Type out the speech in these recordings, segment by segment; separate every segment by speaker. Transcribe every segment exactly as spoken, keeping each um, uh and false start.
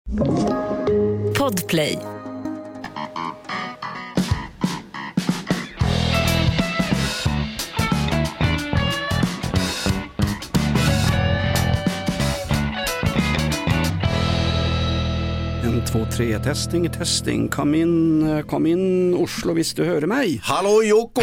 Speaker 1: Podplay.
Speaker 2: En, två, tre, testing, testing. Kom in, kom in Oslo, visst du hörde mig.
Speaker 3: Hallå Joko!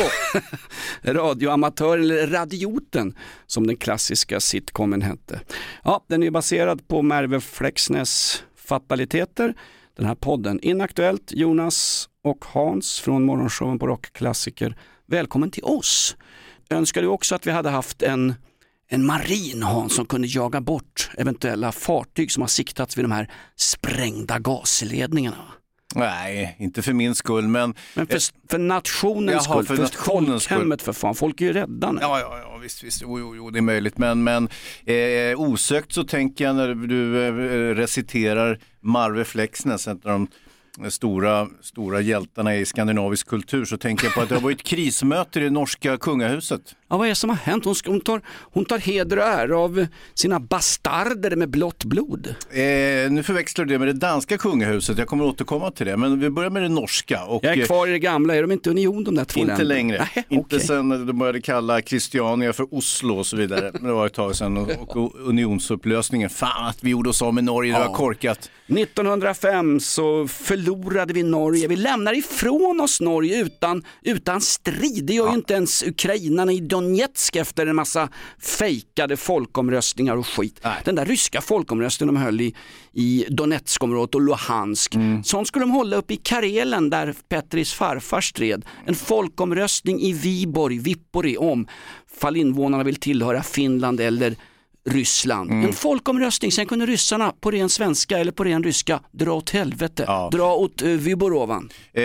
Speaker 2: Radioamatör, eller radioten, som den klassiska sitcomen hette. Ja, den är baserad på Merve Flexnäs fataliteter. Den här podden. Inaktuellt, Jonas och Hans från morgonshowen på Rockklassiker. Välkommen till oss. Önskar du också att vi hade haft en En marin, Hans, som kunde jaga bort eventuella fartyg som har siktats vid de här sprängda gasledningarna?
Speaker 3: Nej, inte för min skull, men...
Speaker 2: Men för, för nationens
Speaker 3: Jaha,
Speaker 2: skull,
Speaker 3: för,
Speaker 2: för
Speaker 3: nationens
Speaker 2: folkhemmet för fan. Folk är ju rädda nu.
Speaker 3: Ja, ja, ja visst, visst. Jo, jo, jo, det är möjligt. Men, men eh, osökt så tänker jag när du eh, reciterar Merve Flexnäs, en av de stora, stora hjältarna i skandinavisk kultur, så tänker jag på att det har varit krismöte i det norska kungahuset.
Speaker 2: Ja, vad är det som har hänt? Hon, hon, tar, hon tar heder och ära av sina bastarder med blått blod.
Speaker 3: Eh, nu förväxlar du det med det danska kungahuset. Jag kommer återkomma till det. Men vi börjar med det norska. Och,
Speaker 2: jag är kvar i det gamla. Är de inte union de där två
Speaker 3: inte
Speaker 2: länderna?
Speaker 3: längre.
Speaker 2: Nej,
Speaker 3: inte
Speaker 2: okay.
Speaker 3: sen de började kalla Christiania för Oslo och så vidare. Det var ett tag sedan. Och, och unionsupplösningen. Fan att vi gjorde oss av med Norge. Det var
Speaker 2: ja.
Speaker 3: korkat.
Speaker 2: nittonhundrafem så förlorade vi Norge. Vi lämnar ifrån oss Norge utan, utan strid. Det gör ja. ju inte ens ukrainarna i Donetsk efter en massa fejkade folkomröstningar och skit. Nej. Den där ryska folkomröstningen de höll i, i Donetskområdet och Luhansk. Mm. Sånt skulle de hålla upp i Karelen där Petris farfar stred. En folkomröstning i Viborg, Vippori om fall invånarna vill tillhöra Finland eller Ryssland. Mm. En folkomröstning, sen kunde ryssarna på ren svenska eller på ren ryska dra åt helvete. Ja. Dra åt uh, Vyborovan.
Speaker 3: Eh,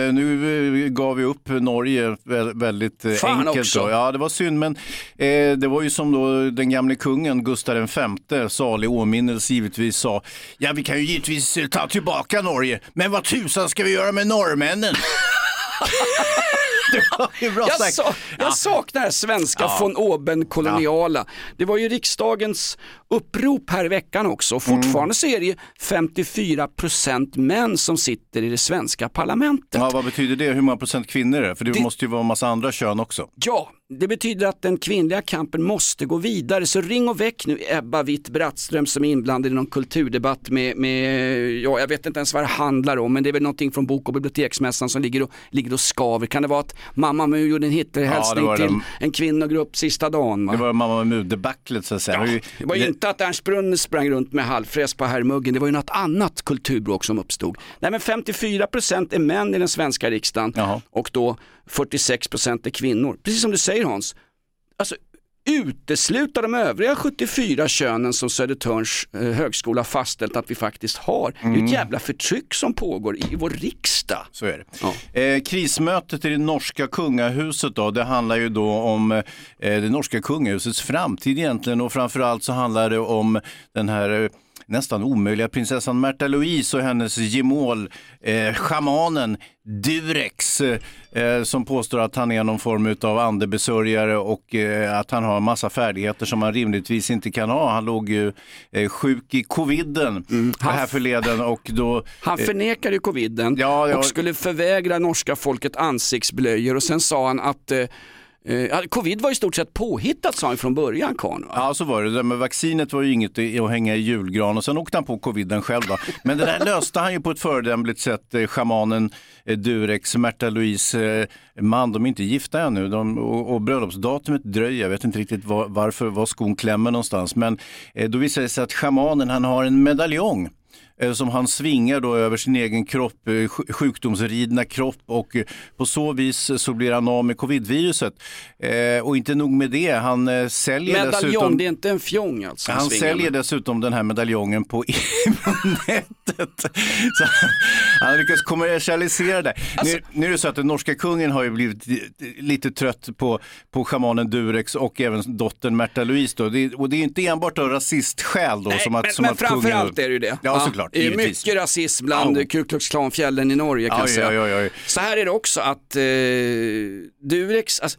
Speaker 3: nu gav vi upp Norge väldigt
Speaker 2: Fan
Speaker 3: enkelt.
Speaker 2: Också.
Speaker 3: Då. Ja, det var synd, men eh, det var ju som då den gamle kungen Gustav den femte, salig åminnelse givetvis, sa: ja, vi kan ju givetvis ta tillbaka Norge, men vad tusan ska vi göra med norrmännen?
Speaker 2: jag, sa, jag saknar svenska ja. von oben koloniala. Ja. Det var ju riksdagens upprop här i veckan också. Fortfarande mm. så är det ju femtiofyra procent män som sitter i det svenska parlamentet.
Speaker 3: Ja, vad betyder det? Hur många procent kvinnor är det? För det, det måste ju vara en massa andra kön också.
Speaker 2: Ja, det betyder att den kvinnliga kampen måste gå vidare. Så ring och väck nu Ebba Witt-Brattström som är inblandad i någon kulturdebatt med, med, ja, jag vet inte ens vad det handlar om, men det är väl någonting från Bok- och biblioteksmässan som ligger och, ligger och skaver. Kan det vara att Mamma Mu gjorde en Hitlerhälsning ja, till den... en kvinnogrupp sista dagen? Va?
Speaker 3: Det var Mamma Mu-debaclet så att säga.
Speaker 2: Ja, det var ju inte att Ernst Brunn sprang runt med halvfräs på herrmuggen. Det var ju något annat kulturbråk som uppstod. Nej, men femtiofyra procent är män i den svenska riksdagen. Jaha. Och då fyrtiosex procent är kvinnor. Precis som du säger, Hans. Alltså utesluta de övriga sjuttiofyra könen som Södertörns eh, högskola fastställt att vi faktiskt har. Mm. Det är ett jävla förtryck som pågår i vår riksdag.
Speaker 3: Så är det. Ja. Eh, krismötet i det norska kungahuset då, det handlar ju då om eh, det norska kungahusets framtid egentligen, och framförallt så handlar det om den här eh, nästan omöjliga prinsessan Märta Louise och hennes gemål, eh, schamanen Durex, eh, som påstår att han är någon form av andebesörjare och eh, att han har massa färdigheter som han rimligtvis inte kan ha. Han låg ju eh, sjuk i coviden mm. här förleden och då...
Speaker 2: Han förnekade ju coviden
Speaker 3: ja, ja,
Speaker 2: och skulle förvägra norska folket ansiktsblöjor, och sen sa han att... Eh, Uh, covid var i stort sett påhittat, sa han från början, Karn.
Speaker 3: Ja, så var det. det med vaccinet var ju inget att hänga i julgran, och sen åkte han på coviden själv då. Men det där löste han ju på ett föredömligt sätt. Schamanen Durex, Märta Louise man, de är inte gifta ännu. De, och, och bröllopsdatumet dröjer. Jag vet inte riktigt var, varför, var skon klämmer någonstans. Men eh, då visar det sig att schamanen, han har en medaljong som han svingar då över sin egen kropp, sjukdomsridna kropp, och på så vis så blir han av med covidviruset. Eh, och inte nog med det, han eh, säljer
Speaker 2: Medaljong,
Speaker 3: dessutom...
Speaker 2: det är inte en fjong alltså.
Speaker 3: Han, han säljer med. dessutom den här medaljongen på nätet. Så han lyckas kommersialisera det. Alltså... Nu, nu är det så att den norska kungen har ju blivit lite trött på, på schamanen Durex och även dottern Märta Louise då. Det, och det är inte enbart av rasistskäl då.
Speaker 2: Nej,
Speaker 3: som att,
Speaker 2: men,
Speaker 3: som
Speaker 2: men
Speaker 3: att
Speaker 2: framförallt
Speaker 3: kungen...
Speaker 2: är det ju det.
Speaker 3: Ja, såklart.
Speaker 2: Det är mycket rasism bland oh. Ku Klux Klan-fjällen i Norge, kan
Speaker 3: oh,
Speaker 2: jag säga.
Speaker 3: Ja, ja, ja.
Speaker 2: Så här är det också att eh, Durex, alltså,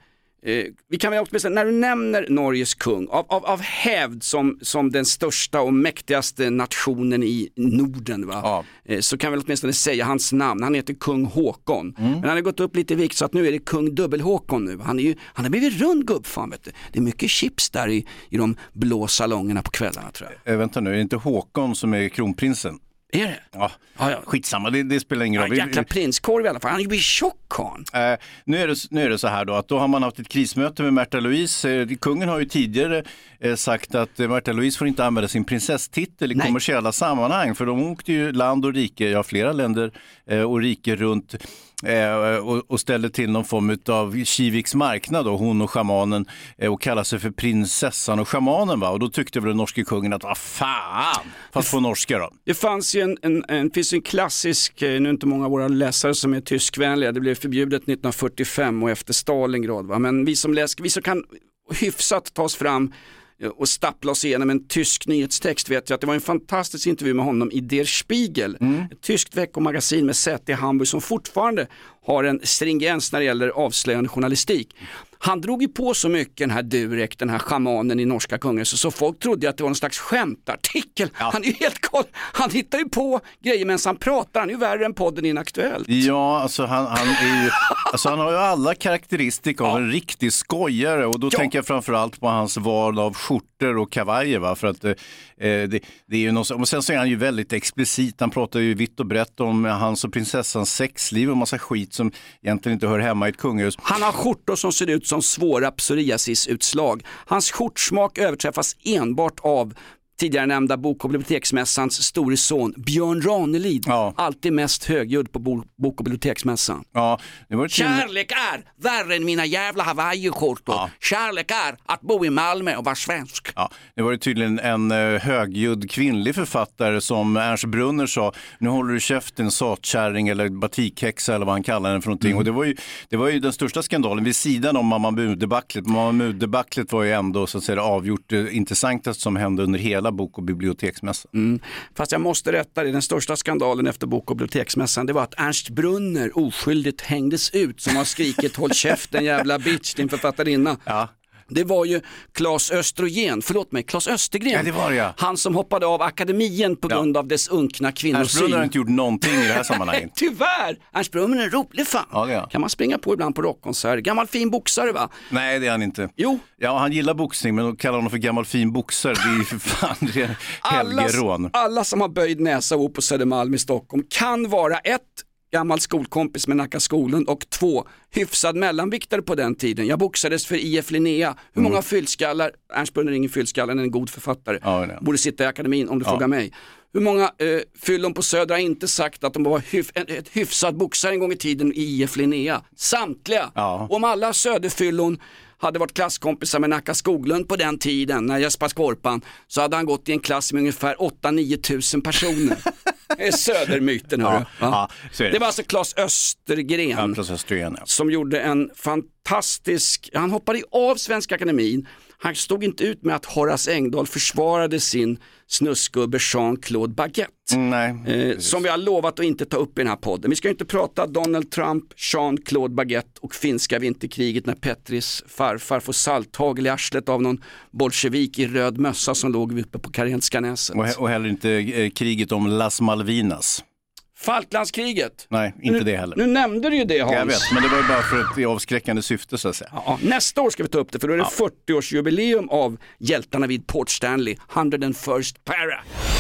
Speaker 2: Eh, vi kan väl också bestämma, när du nämner Norges kung, av, av, av hävd som, som den största och mäktigaste nationen i Norden, va?
Speaker 3: Ja.
Speaker 2: Eh, så kan vi åtminstone säga hans namn. Han heter kung Håkon.
Speaker 3: Mm.
Speaker 2: Men han har gått upp lite i vikt så att nu är det kung Dubbel-Håkon nu. Han, är ju, han har blivit rund gubbfan, vet du. Det är mycket chips där i, i de blå salongerna på kvällarna, tror jag.
Speaker 3: Äh, vänta nu, är det inte Håkon som är kronprinsen?
Speaker 2: Är det?
Speaker 3: Ja,
Speaker 2: Ja, ja.
Speaker 3: skitsamma, det, det spelar ingen roll.
Speaker 2: Ja, jäkla prinskorv i alla fall. Han är ju blivit tjock, karln.
Speaker 3: Eh, nu, är det, nu är det så här då att då har man haft ett krismöte med Märta Louise. Eh, kungen har ju tidigare eh, sagt att eh, Märta Louise får inte använda sin prinsesstitel i
Speaker 2: Nej.
Speaker 3: kommersiella sammanhang. För de åkte ju land och rike, ja flera länder eh, och rike runt eh, och, och ställde till någon form av Kiviks marknad då, hon och schamanen eh, och kallade sig för prinsessan och schamanen, va? Och då tyckte väl den norske kungen att vad fan, fast på norska då.
Speaker 2: Det fanns ju en, en, en, finns en klassisk, nu är inte många av våra läsare som är tyskvänliga, det blev förbjudet nittonhundrafyrtiofem och efter Stalingrad, va? Men vi som läser, vi som kan hyfsat ta oss fram och stappla oss igenom en tysk nyhetstext, vet jag att det var en fantastisk intervju med honom i Der Spiegel, mm. ett tyskt veckomagasin med säte i Hamburg som fortfarande har en stringens när det gäller avslöjande journalistik. Han drog ju på så mycket, den här Durek, den här schamanen i norska kungen, så, så folk trodde att det var någon slags skämtartikel. Ja. Han är ju helt koll. Han hittar ju på grejer medan han pratar. Han är ju värre än podden Inaktuellt.
Speaker 3: Ja, alltså han, han, är ju, alltså han har ju alla karaktäristik av ja. en riktig skojare, och då ja. tänker jag framförallt på hans val av skjortor och kavajer, va? För att eh, det, det är ju något, och sen så är han ju väldigt explicit. Han pratar ju vitt och brett om hans och prinsessans sexliv och massa skit som egentligen inte hör hemma i ett kungahus.
Speaker 2: Han har skjortor som ser ut som svåra psoriasisutslag. Hans skjortsmak överträffas enbart av tidigare nämnda bok- och biblioteksmässans store son Björn Ranelid. Ja. Alltid mest högljudd på bo- bok- och biblioteksmässan.
Speaker 3: Ja, det var
Speaker 2: Kärlek är värre än mina jävla Hawaii-skjortor. Ja. Kärlek är att bo i Malmö och vara svensk.
Speaker 3: Ja, det var ju tydligen en uh, högljudd kvinnlig författare som Ernst Brunner sa, nu håller du käften, satkärring eller batikhäxa eller vad han kallar den för någonting. Mm. Och det var, ju, det var ju den största skandalen vid sidan om Mamma Mu-debaclet. Mamma Mu-debaclet var ju ändå så att säga avgjort det intressantaste som hände under hela bok- och biblioteksmässan.
Speaker 2: Mm. Fast jag måste rätta det, den största skandalen efter bok- och biblioteksmässan, det var att Ernst Brunner oskyldigt hängdes ut som har skrikit håll käften jävla bitch, din författarinna. Ja. Det var ju Claes Östrogen, förlåt mig, Claes Östergren.
Speaker 3: Ja, det var det, ja.
Speaker 2: Han som hoppade av akademien på grund ja. av dess unkna kvinnosyn.
Speaker 3: Ernst Brunner har inte gjort någonting i det här sammanhanget.
Speaker 2: Tyvärr! Ernst Brunner är en rolig fan. Ja, ja. Kan man springa på ibland på rockkonsert. Gammal fin boxare, va?
Speaker 3: Nej, det är han inte.
Speaker 2: Jo.
Speaker 3: Ja, han gillar boxning, men då kallar honom för gammal fin boxare. Det är ju för fan det är helgerån.
Speaker 2: Alla, alla som har böjd näsa upp på Södermalm i Stockholm kan vara ett gammal skolkompis med Nacka Skoglund och två hyfsad mellanviktare på den tiden. Jag boxades för I F Linnea. Hur många mm. fyllskallar, Ernst Brunner är ingen fyllskall, han är en god författare. Ja, borde sitta i akademin om du ja. frågar mig. Hur många eh, fyllon på Söder har inte sagt att de var hyf- ett hyfsad boxare en gång i tiden i I F Linnea? Samtliga. Ja. Om alla Söderfyllon hade varit klasskompisar med Nacka Skoglund på den tiden när Jesper Skorpan, så hade han gått i en klass med ungefär åtta till nio tusen personer. Det är södermyten, hörru. Ja, ja, det. det var alltså Claes Östergren,
Speaker 3: ja, Claes Östergren ja.
Speaker 2: som gjorde en fantastisk, han hoppade av Svenska Akademin. Han stod inte ut med att Horace Engdahl försvarade sin snuskgubbe Jean-Claude Baguette.
Speaker 3: Nej,
Speaker 2: eh, som vi har lovat att inte ta upp i den här podden. Vi ska inte prata Donald Trump, Jean-Claude Baguette och finska vinterkriget när Petris farfar får salthagel i arslet av någon bolsjevik i röd mössa som låg uppe på Karenska näset.
Speaker 3: Och, och heller inte eh, kriget om Las Malvinas.
Speaker 2: Falklandskriget.
Speaker 3: Nej, inte
Speaker 2: nu,
Speaker 3: det heller.
Speaker 2: Nu nämnde du ju det, Hans.
Speaker 3: Jag vet, men det var ju bara för ett avskräckande syfte så att säga.
Speaker 2: Ja, nästa år ska vi ta upp det, för då är det ja. fyrtioårsjubileum av hjältarna vid Port Stanley, hundrafirst Para.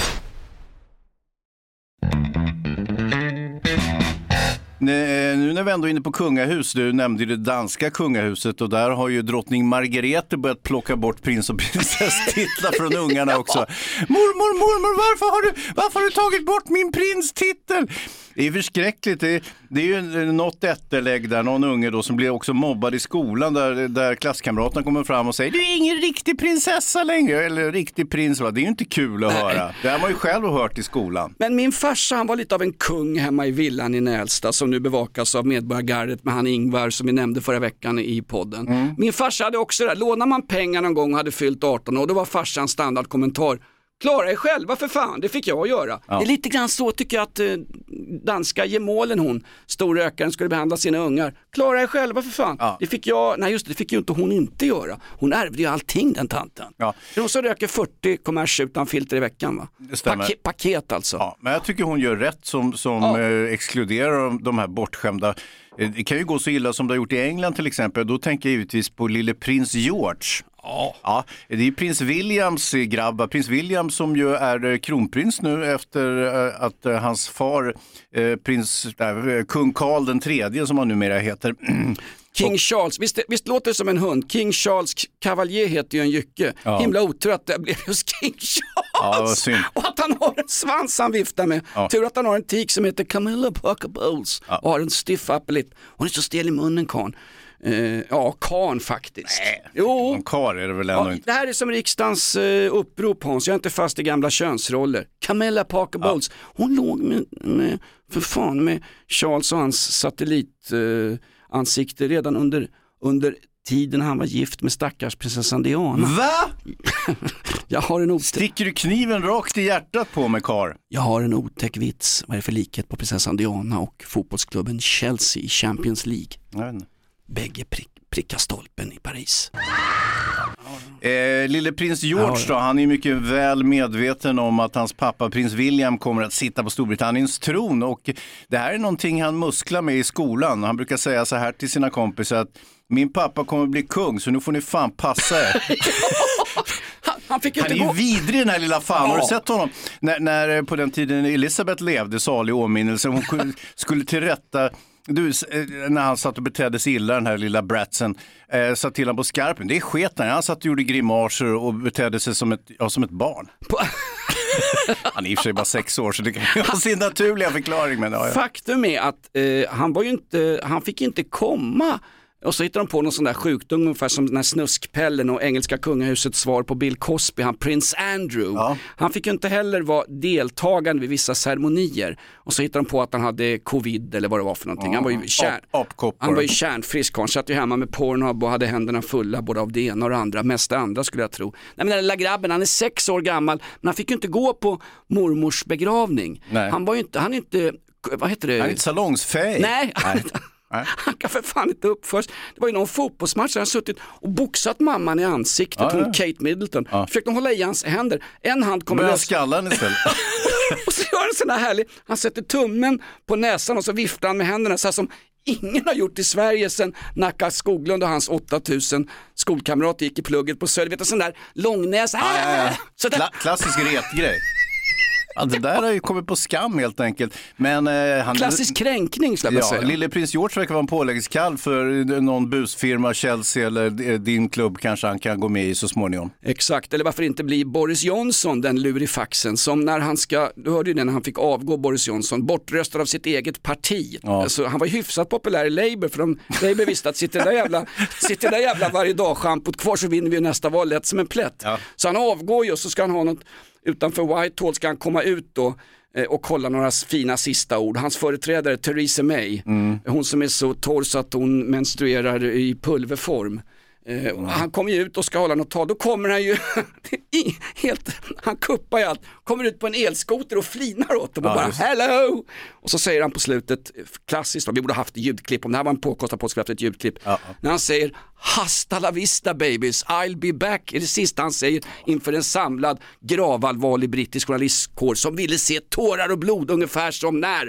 Speaker 3: Nu när vi ändå är inne på kungahus, du nämnde ju det danska kungahuset och där har ju drottning Margrethe börjat plocka bort prins- och prinsesstitlar från ungarna också. Mormor, mormor, varför har du, varför har du tagit bort min prinstitel? Det är förskräckligt. Det är, det är ju något ätterlägg där, någon unge då som blir också mobbad i skolan där, där klasskamraterna kommer fram och säger du är ingen riktig prinsessa längre, eller riktig prins. Va? Det är ju inte kul att Nej. höra. Det har man ju själv hört i skolan.
Speaker 2: Men min farsa, han var lite av en kung hemma i villan i Nälsta som nu bevakas av Medborgargardet med han Ingvar som vi nämnde förra veckan i podden. Mm. Min farsa hade också det där, lånar man pengar någon gång och hade fyllt arton och då var farsans standardkommentar: klara er själva för fan, det fick jag göra. Ja. Det är lite grann så tycker jag att eh, danska gemålen hon, storrökaren, skulle behandla sina ungar. Klara er själva för fan.
Speaker 3: Ja.
Speaker 2: Det fick jag, nej just det, det fick ju inte hon inte göra. Hon ärvde ju allting, den tanten.
Speaker 3: Ja.
Speaker 2: Det är hon som röker fyrtio kommers utan filter i veckan, va?
Speaker 3: Det stämmer.
Speaker 2: Paket, paket alltså.
Speaker 3: Ja, men jag tycker hon gör rätt som, som
Speaker 2: Ja.
Speaker 3: eh, exkluderar de, de här bortskämda. Eh, det kan ju gå så illa som det har gjort i England till exempel. Då tänker jag givetvis på lille prins George.
Speaker 2: Ja.
Speaker 3: Ja, det är prins Williams grabbar. Prins William som ju är eh, kronprins nu efter eh, att eh, hans far, eh, prins, äh, kung Karl den tredje som han numera heter.
Speaker 2: King Charles, visst, visst låter det som en hund? King Charles Cavalier heter ju en jycke.
Speaker 3: Ja.
Speaker 2: Himla otur att det blev just King
Speaker 3: Ja,
Speaker 2: Charles.
Speaker 3: vad synd.
Speaker 2: Och att han har en svans han viftar med.
Speaker 3: Ja.
Speaker 2: Tur att han har en tik som heter Camilla Parker Bowles.
Speaker 3: Ja.
Speaker 2: Och har en stiff upper lip. Hon är så stel i munnen, karn. Uh, ja, karn faktiskt.
Speaker 3: Nej,
Speaker 2: Jo.
Speaker 3: en karl är det väl ändå
Speaker 2: Ja,
Speaker 3: inte.
Speaker 2: det här är som riksdagens uh, upprop, Hans. Jag är inte fast i gamla könsroller. Camilla Parker Bowles, hon låg med, med, för fan, med Charles och hans satellit uh, ansikte redan under, under tiden han var gift med stackars prinsessan Diana.
Speaker 3: Va?
Speaker 2: Jag har en otäck,
Speaker 3: Sticker du kniven rakt i hjärtat på mig, karl?
Speaker 2: jag har en otäck vits. Vad är det för likhet på prinsessan Diana och fotbollsklubben Chelsea i Champions League?
Speaker 3: Jag vet inte.
Speaker 2: Bägge prick, prickar stolpen i Paris.
Speaker 3: Eh, lille prins George
Speaker 2: Ja, ja.
Speaker 3: då, han är mycket väl medveten om att hans pappa prins William kommer att sitta på Storbritanniens tron, och det här är någonting han musklar med i skolan. Han brukar säga så här till sina kompisar att min pappa kommer bli kung, så nu får ni fan passa er.
Speaker 2: Han, han fick ju
Speaker 3: Han är
Speaker 2: inte
Speaker 3: ju
Speaker 2: gå...
Speaker 3: vidrig, den här lilla fan. Har du
Speaker 2: Ja.
Speaker 3: sett honom? När, när på den tiden Elisabeth levde, salig åminnelse, hon skulle- skulle tillrätta. Du, när han satt och betedde sig illa, den här lilla bratsen, eh, satt till han på skarpen. Det är sketen. Han satt och gjorde grimaser och betedde sig som ett, ja, som ett barn.
Speaker 2: På...
Speaker 3: Han är i och för sig bara sex år, så det kan ju ha sin naturliga förklaring. Men, ja, ja.
Speaker 2: Faktum är att eh, han var ju inte, han fick inte komma. Och så hittar de på någon sån där sjukdom, ungefär som den här snuskpellen och engelska kungahusets svar på Bill Cosby, han prins Andrew.
Speaker 3: Ja.
Speaker 2: Han fick ju inte heller vara deltagande vid vissa ceremonier. Och så hittar de på att han hade covid eller vad det var för någonting. Han var ju kärn...
Speaker 3: Ap- apkoppor.
Speaker 2: Han var ju kärnfrisk, han satt ju hemma med Pornhub och hade händerna fulla både av det ena och det andra, mest det andra skulle jag tro. Nej, men den lilla grabben, han är sex år gammal, men han fick ju inte gå på mormors begravning.
Speaker 3: Nej.
Speaker 2: Han var ju inte, han är inte, vad heter det?
Speaker 3: Han är inte salongsfähig.
Speaker 2: Nej, han,
Speaker 3: Nej.
Speaker 2: han kan för fan inte uppföras. Det var ju någon fotbollsmatch där han suttit och boxat mamman i ansiktet,
Speaker 3: Ja,
Speaker 2: hon
Speaker 3: ja.
Speaker 2: Kate Middleton.
Speaker 3: Ja.
Speaker 2: Försökte hålla i hans händer, en hand kommer
Speaker 3: Börjar
Speaker 2: lös.
Speaker 3: skallan istället.
Speaker 2: Och så gör han sån här härlig, han sätter tummen på näsan och så viftar han med händerna så här som ingen har gjort i Sverige sedan Nacka Skoglund och hans åttatusen skolkamrater gick i plugget på Söder. Vet du, sån där långnäsa.
Speaker 3: Ja, ja, ja.
Speaker 2: Så där.
Speaker 3: Kla- klassisk retgrej. Ja, det där har ju kommit på skam helt enkelt. Men, eh, han,
Speaker 2: Klassisk kränkning skulle jag
Speaker 3: ja,
Speaker 2: säga.
Speaker 3: lille prins George verkar vara en påläggskalv för någon busfirma, Chelsea eller eh, din klubb kanske han kan gå med i så småningom.
Speaker 2: Exakt, eller varför inte bli Boris Johnson, den lurifaxen som när han ska, du hörde ju det när han fick avgå, Boris Johnson, bortröstad av sitt eget parti.
Speaker 3: Ja.
Speaker 2: Alltså, han var ju hyfsat populär i Labour, för de, Labour visste att sitter det där jävla, sitter det där jävla varje dag schampot kvar så vinner vi nästa val lätt som en plätt.
Speaker 3: Ja.
Speaker 2: Så han avgår ju och så ska han ha något utanför Whitehall, ska han komma ut då eh, och kolla några fina sista ord. Hans företrädare Theresa May, mm. hon som är så torr så att hon menstruerar i pulverform. Eh, mm. Han kommer ju ut och ska hålla något tal, då kommer han ju helt, han kuppar ju allt, kommer ut på en elskoter och flinar åt dem och
Speaker 3: Ja,
Speaker 2: bara
Speaker 3: just.
Speaker 2: hello! Och så säger han på slutet, klassiskt, vi borde ha haft ett ljudklipp, om det här var en påkostad på, skulle haft ett ljudklipp,
Speaker 3: Ja, ja.
Speaker 2: när han säger hasta la vista babies, I'll be back, är det sista han säger inför en samlad gravallvarlig brittisk journalistkår som ville se tårar och blod ungefär som när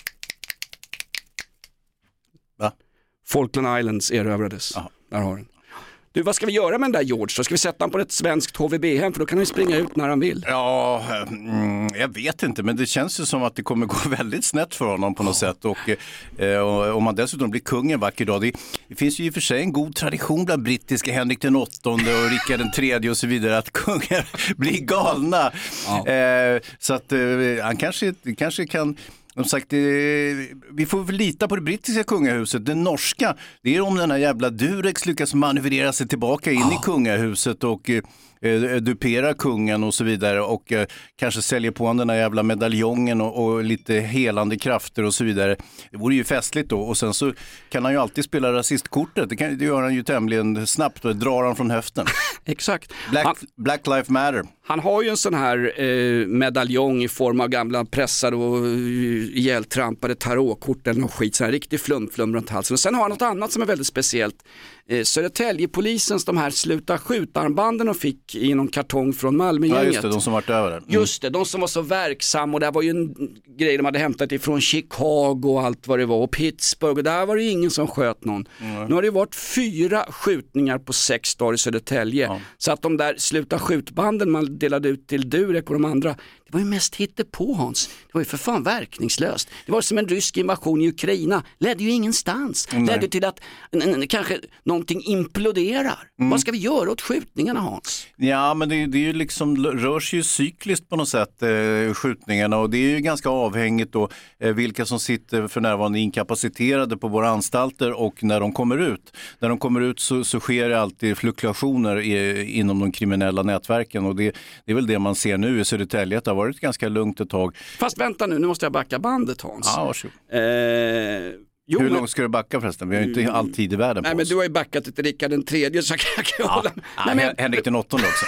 Speaker 3: Va?
Speaker 2: Falkland Islands erövrades.
Speaker 3: Ja.
Speaker 2: Där har den. Du, vad ska vi göra med den där George? Så ska vi sätta honom på ett svenskt H V B-hem, för då kan han ju springa ut när han vill.
Speaker 3: Ja, mm, jag vet inte, men det känns ju som att det kommer gå väldigt snett för honom på något sätt. Och, eh, och om man dessutom blir kung en vacker dag, det, det finns ju i och för sig en god tradition bland brittiska Henrik den åttonde och Rickard den tredje och så vidare, att kungar blir galna.
Speaker 2: Ja.
Speaker 3: Eh, så att eh, han kanske, kanske kan... Som sagt, eh, vi får väl lita på det brittiska kungahuset. Det norska, det är om den här jävla Durex lyckas manövrera sig tillbaka in
Speaker 2: Ja.
Speaker 3: i kungahuset och eh, eh, dupera kungen och så vidare och eh, kanske säljer på den där jävla medaljongen och, och lite helande krafter och så vidare. Det vore ju festligt då och sen så kan han ju alltid spela rasistkortet. Det, kan, det gör han ju tämligen snabbt och drar han från höften.
Speaker 2: Exakt.
Speaker 3: Black,
Speaker 2: han,
Speaker 3: Black Lives Matter.
Speaker 2: Han har ju en sån här eh, medaljong i form av gamla pressade och ihjältrampade tarotkort eller något skit, så här riktig flum-flum runt halsen. Och sen har han något annat som är väldigt speciellt. Eh, Södertäljepolisens de här sluta skjutarmbanden de fick i någon kartong från Malmögänget.
Speaker 3: Ja just det, de som varit över där. Mm.
Speaker 2: Just det, de som var så verksamma och det var ju en grej de hade hämtat ifrån Chicago och allt vad det var och Pittsburgh och där var det ingen som sköt någon. Mm. Nu har det varit fyra skjutningar på sex dagar i Södertälje. Ja. Så att de där sluta skjutbanden man delade ut till Durek och de andra, det var ju mest hittepå Hans. Det var ju för fan verkningslöst. Det var som en rysk invasion i Ukraina. Ledde ju ingenstans. Nej. Ledde till att n- n- kanske någonting imploderar. Mm. Vad ska vi göra åt skjutningarna Hans?
Speaker 3: Ja men det, det är ju liksom, rör sig ju cykliskt på något sätt eh, skjutningarna och det är ju ganska avhängigt då eh, vilka som sitter för närvarande inkapaciterade på våra anstalter och när de kommer ut. När de kommer ut så, så sker det alltid fluktuationer i, inom de kriminella nätverken och det, det är väl det man ser nu i Södertälje. Det har varit ganska lugnt ett tag.
Speaker 2: Fast vänta nu, nu måste jag backa bandet Hans.
Speaker 3: Ja, varsågod.
Speaker 2: Eh, jo,
Speaker 3: Hur
Speaker 2: men...
Speaker 3: långt ska du backa förresten? Vi har ju inte mm. all tid i världen på
Speaker 2: Nej,
Speaker 3: oss.
Speaker 2: men du har ju backat till Rickard den tredje så jag kan
Speaker 3: ja.
Speaker 2: hålla.
Speaker 3: Ja,
Speaker 2: Nej, men...
Speaker 3: Henrik den åttonde också.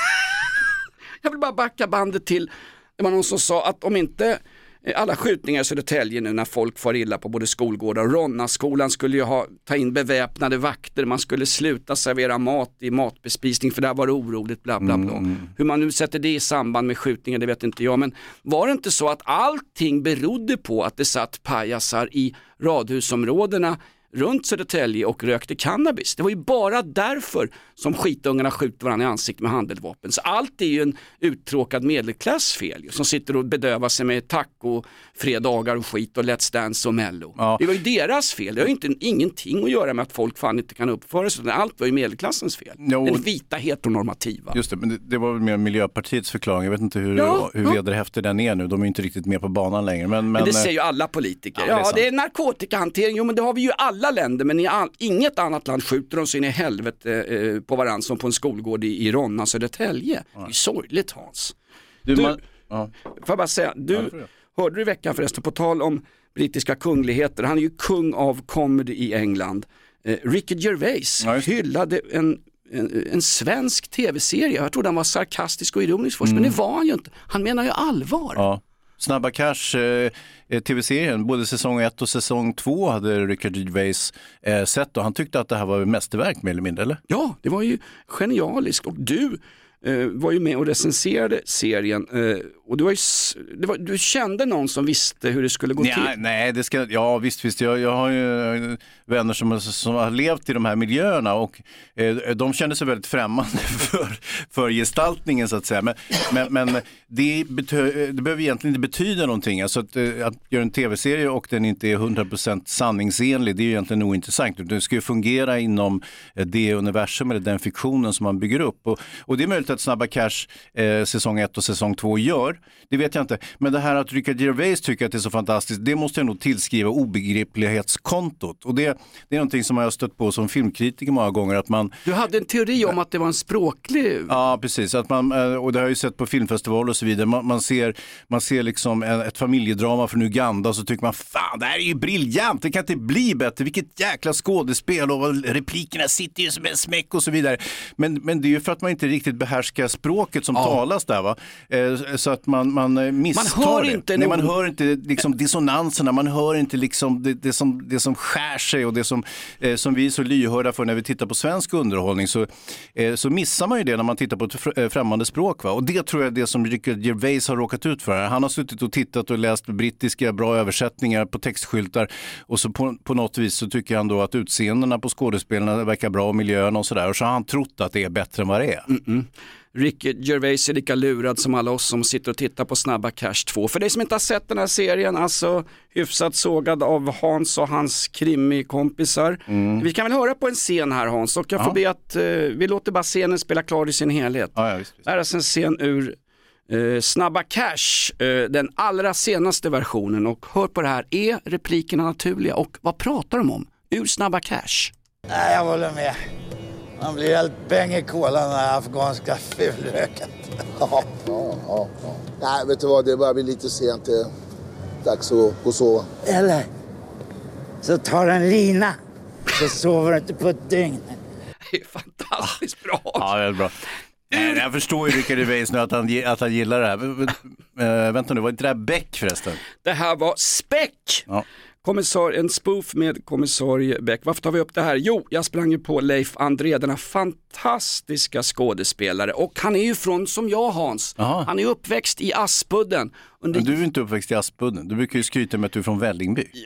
Speaker 2: Jag vill bara backa bandet till, det var någon som sa att om inte alla skjutningar i Södertälje nu när folk får illa på både skolgårdar och Ronnaskolan skulle ju ha, ta in beväpnade vakter, man skulle sluta servera mat i matbespisning för där var det oroligt bla bla bla. Mm. Hur man nu sätter det i samband med skjutningar det vet inte jag, men var det inte så att allting berodde på att det satt pajasar i radhusområdena runt Södertälje och rökte cannabis? Det var ju bara därför som skitungarna skjuter varandra i ansiktet med handeldvapen. Så allt är ju en uttråkad medelklassfel som sitter och bedövar sig med taco, fredagar och skit och Let's Dance och Mello. Ja. Det var ju deras fel. Det har ju inte, ingenting att göra med att folk fan inte kan uppföra sig. Allt var ju medelklassens fel. Jo. Den vita heteronormativa.
Speaker 3: Just det, men det, det var väl mer Miljöpartiets förklaring. Jag vet inte hur,
Speaker 2: ja,
Speaker 3: hur
Speaker 2: ja.
Speaker 3: vederhäftig den är nu. De är ju inte riktigt med på banan längre. Men, men,
Speaker 2: men det säger ju alla politiker. Ja, ja det, är det är narkotikahantering. Jo, men det har vi ju alla länder, men i all, inget annat land skjuter de sig in i helvete eh, på varandra som på en skolgård i, i Ronna, Södertälje. Ja. Det är sorgligt Hans.
Speaker 3: Du,
Speaker 2: du
Speaker 3: man, ja.
Speaker 2: Får jag bara säga, du ja, hörde du i veckan förresten på tal om brittiska kungligheter, han är ju kung av comedy i England. Eh, Ricky Gervais ja, hyllade en, en, en svensk tv-serie, jag trodde han var sarkastisk och ironisk först, mm. men det var han ju inte. Han menar ju allvar.
Speaker 3: Ja. Snabba Cash, eh, tv-serien, både säsong ett och säsong två hade Ricky Gervais eh, sett och han tyckte att det här var mästerverk mer eller mindre, eller?
Speaker 2: Ja, det var ju genialiskt och du eh, var ju med och recenserade serien eh, och du, var ju, det var, du kände någon som visste hur det skulle gå
Speaker 3: nej,
Speaker 2: till.
Speaker 3: Nej, det ska, ja visst, visst jag, jag har ju vänner som, som har levt i de här miljöerna och eh, de kände sig väldigt främmande för, för gestaltningen så att säga. Men, men, men det, betö, det behöver egentligen inte betyda någonting. Alltså att, att göra en tv-serie och den inte är hundra procent sanningsenlig, det är egentligen ointressant. Det ska ju fungera inom det universum eller den fiktionen som man bygger upp. Och, och det är möjligt att Snabba Cash eh, säsong ett och säsong två gör. Det vet jag inte. Men det här att Ricky Gervais tycker att det är så fantastiskt, det måste jag nog tillskriva obegriplighetskontot. Och det, det är någonting som jag har stött på som filmkritiker många gånger. Att man,
Speaker 2: du hade en teori om att det var en språklig...
Speaker 3: Ja, precis. Att man, och det har jag ju sett på filmfestival och så vidare. Man, man ser, man ser liksom en, ett familjedrama från Uganda och så tycker man, fan det här är ju briljant, det kan inte bli bättre. Vilket jäkla skådespel och replikerna sitter ju som en smäck och så vidare. Men, men det är ju för att man inte riktigt behärskar språket som ja. talas där va. Eh, så att man, man misstar
Speaker 2: man hör
Speaker 3: det.
Speaker 2: inte
Speaker 3: Nej,
Speaker 2: någon...
Speaker 3: man hör inte liksom dissonanserna, man hör inte liksom det, det, som, det som skär sig och det som, eh, som vi är så lyhörda för när vi tittar på svensk underhållning så, eh, så missar man ju det när man tittar på ett fr- främmande språk va? Och det tror jag är det som Ricky Gervais har råkat ut för. Han har suttit och tittat och läst brittiska bra översättningar på textskyltar och så på, på något vis så tycker han då att utseendena på skådespelarna verkar bra och miljön och sådär och så har han trott att det är bättre än vad det är.
Speaker 2: Mm-mm. Ricky Gervais är lika lurad som alla oss som sitter och tittar på Snabba Cash två. För dig som inte har sett den här serien, alltså hyfsat sågad av Hans och hans krimikompisar. Mm. Vi kan väl höra på en scen här Hans och jag får ja. be att eh, vi låter bara scenen spela klar i sin helhet.
Speaker 3: Ja, ja, visst, visst.
Speaker 2: Det här är alltså en scen ur eh, Snabba Cash, eh, den allra senaste versionen och hör på det här, är replikerna naturliga och vad pratar de om ur Snabba Cash?
Speaker 1: Nej, jag håller med. Man blir helt bäng i kolan när afghanska fulröken.
Speaker 4: Ja, ja, ja. Nej, vet du vad? Det börjar bli lite sent. Det är dags att gå och sova.
Speaker 1: Eller så tar en lina. Så sover du inte på ett dygn.
Speaker 2: Det är fantastiskt bra.
Speaker 3: Ja, det är bra. Nej, jag förstår ju Rickard Gervais nu att han, att han gillar det här. Äh, vänta nu, var inte det här Beck förresten?
Speaker 2: Det här var Speck.
Speaker 3: Ja.
Speaker 2: Kommissar, en spoof med kommissarie Beck. Varför tar vi upp det här? Jo, jag sprang ju på Leif André, denna fantastiska skådespelare. Och han är ju från, som jag Hans,
Speaker 3: Aha.
Speaker 2: han är uppväxt i Aspudden. Under...
Speaker 3: Men du är inte uppväxt i Aspudden. Du brukar ju skryta med att du är från Vällingby.
Speaker 2: Ja.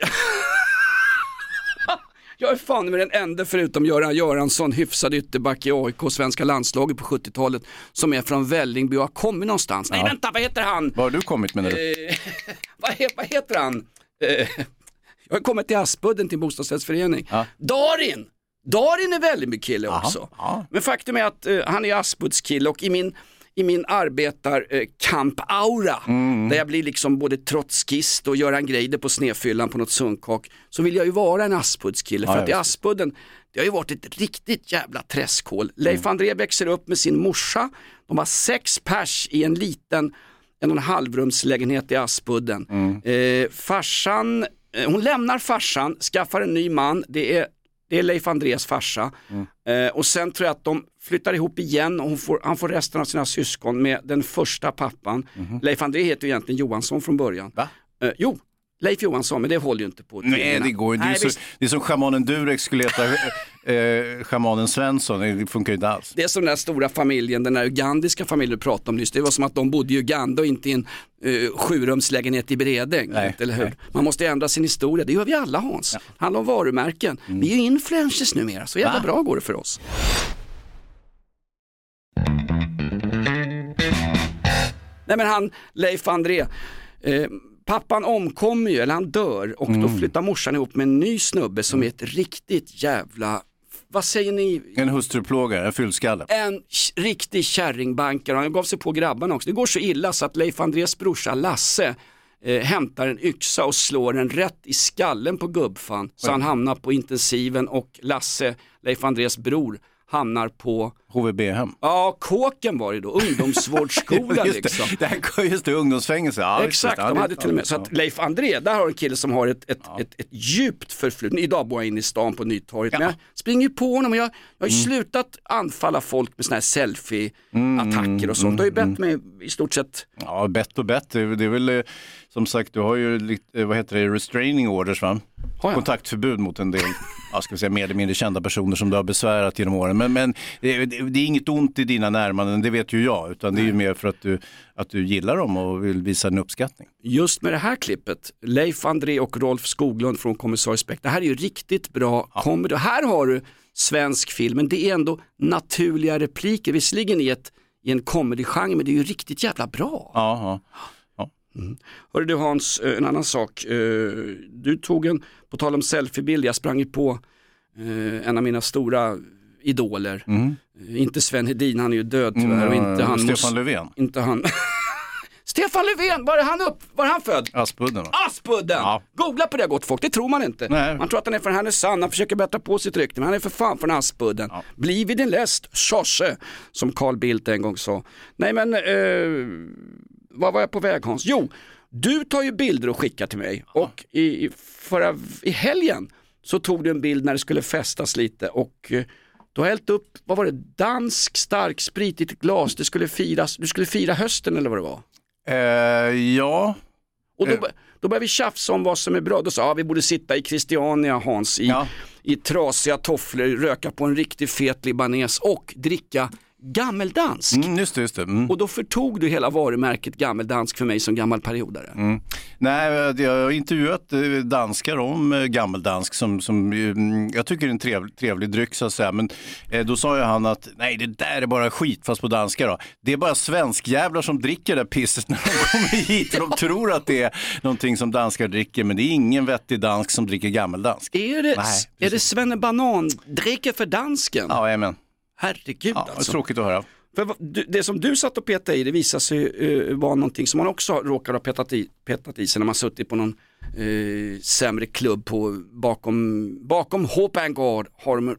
Speaker 2: Jag är fan med den enda förutom Göran Göransson, hyfsad ytterback i A I K, svenska landslaget på sjuttiotalet, som är från Vällingby och har kommit någonstans. Nej,
Speaker 3: ja.
Speaker 2: vänta, vad heter han?
Speaker 3: Var har du kommit med nu?
Speaker 2: Eh, vad, he, vad heter han? Eh, jag har kommit till Aspudden till bostadsrättsförening. Ja. Darin! Darin är Vällingby-kille också. Ja. Men faktum är att eh, han är Aspudskille och i min i min arbetarkamp-aura mm. där jag blir liksom både trotskist och Göran Greider på snefyllan på något sunkak, så vill jag ju vara en Aspudskille. Ja, för att i Aspudden, det har ju varit ett riktigt jävla träskhål. Leif mm. André växer upp med sin morsa. De har sex pers i en liten en och en halvrumslägenhet i Aspudden. Mm. Eh, farsan, eh, hon lämnar farsan, skaffar en ny man. Det är Det är Leif Andrés farsa. Mm. Eh, och sen tror jag att de flyttar ihop igen och hon får, han får resten av sina syskon med den första pappan. Mm. Leif André heter ju egentligen Johansson från början.
Speaker 3: Va?
Speaker 2: Eh, jo, Leif Johansson, men det håller ju inte på.
Speaker 3: Nej, det går ju. Det, det, det är som schamanen Durek skulle heta eh, schamanen Svensson. Det funkar ju inte alls.
Speaker 2: Det är som den där stora familjen, den där ugandiska familjen du pratade om nyss. Det var som att de bodde i Uganda och inte i en uh, sjurumslägenhet i Bredäng. Eller hur? Nej. Man måste ändra sin historia. Det gör vi alla, Hans. Ja. Det handlar om varumärken. Mm. Vi är ju influencers numera, så jävla Va? bra går det för oss. Nej, men han, Leif André, eh, pappan omkommer ju, eller han dör, och mm. då flyttar morsan ihop med en ny snubbe som är ett riktigt jävla, vad säger ni?
Speaker 3: En hustruplågare, en fyllskalle.
Speaker 2: En riktig kärringbankare, han gav sig på grabbarna också. Det går så illa så att Leif Andrés brorsa Lasse eh, hämtar en yxa och slår den rätt i skallen på gubbfan. Så mm. han hamnar på intensiven och Lasse, Leif Andrés bror, hamnar på
Speaker 3: H V B-hem.
Speaker 2: Ja, Kåken var det då, ungdomsvårdsskola liksom.
Speaker 3: Det här, just det, ungdomsfängelse. Ja,
Speaker 2: exakt, de hade till och med. Så att Leif André, där har en kille som har ett, ett, ja. ett, ett djupt förflutet. Idag bor jag in i stan på Nytorget, ja. men jag springer på honom och jag, jag har ju mm. slutat anfalla folk med såna här selfie-attacker och sånt. Du har ju bett mig i stort sett.
Speaker 3: Ja, bett och bett. Det är väl, som sagt, du har ju lite, vad heter det, restraining orders, va? Ja, ja. Kontaktförbud mot en del, jag ska säga, mer eller mindre kända personer som du har besvärat genom åren. Men, men det, det är inget ont i dina närmanden, det vet ju jag, utan det är ju mer för att du, att du gillar dem och vill visa en uppskattning.
Speaker 2: Just med det här klippet, Leif André och Rolf Skoglund från Kommissarie Speck, det här är ju riktigt bra ja. comedy. Här har du svensk film, men det är ändå naturliga repliker, visserligen i, ett, i en comedy-genre, men det är ju riktigt jävla bra.
Speaker 3: Ja, ja.
Speaker 2: Mm. Hörru du Hans, en annan sak. Du tog en, på tal om selfiebild, jag sprang ju på en av mina stora idoler. Mm. Inte Sven Hedin, han är ju död tyvärr. Mm, och inte han
Speaker 3: Stefan
Speaker 2: måste,
Speaker 3: Löfven.
Speaker 2: Inte han. Stefan Löfven, var är han upp? Var är han född?
Speaker 3: Aspudden. Va?
Speaker 2: Aspudden! Ja. Googla på det gott folk, det tror man inte. Nej. Man tror att han är från Härnösand, han försöker bättra på sitt rykte, men han är för fan från Aspudden. Ja. Bli vid din läst, Sosse, som Carl Bildt en gång sa. Nej men, eh, vad var jag på väg Hans? Jo, du tar ju bilder och skickar till mig. Ja. Och i, förra, i helgen så tog du en bild när det skulle festas lite och du har hällt upp, vad var det, dansk stark sprit i ett glas, det skulle firas, du skulle fira hösten eller vad det var?
Speaker 3: Uh, ja.
Speaker 2: Och då, då började vi tjafsa om vad som är bra. Då sa ja, vi borde sitta i Christiania Hans i, ja. i trasiga tofflor, röka på en riktigt fet libanes och dricka gammeldansk.
Speaker 3: Mm, just det, just det. Mm.
Speaker 2: Och då förtog du hela varumärket gammeldansk för mig som gammal periodare. Mm.
Speaker 3: Nej, jag har intervjuat danskar om gammeldansk som, som jag tycker är en trevlig, trevlig dryck så att säga. Men eh, då sa ju han att nej, det där är bara skit, fast på danska då. Det är bara svenskjävlar som dricker det där pisset när de kommer hit. Och de tror att det är någonting som danskar dricker, men det är ingen vettig dansk som dricker gammeldansk.
Speaker 2: Är det, nej, är det Svenne Banan dricker för dansken?
Speaker 3: Ja, amen.
Speaker 2: Herregud
Speaker 3: ja,
Speaker 2: alltså.
Speaker 3: Tråkigt att höra.
Speaker 2: För det som du satt och petade i, det visade sig uh, vara någonting som man också råkar ha petat i, petat i sig när man suttit på någon uh, sämre klubb på, bakom, bakom Hopangård har de de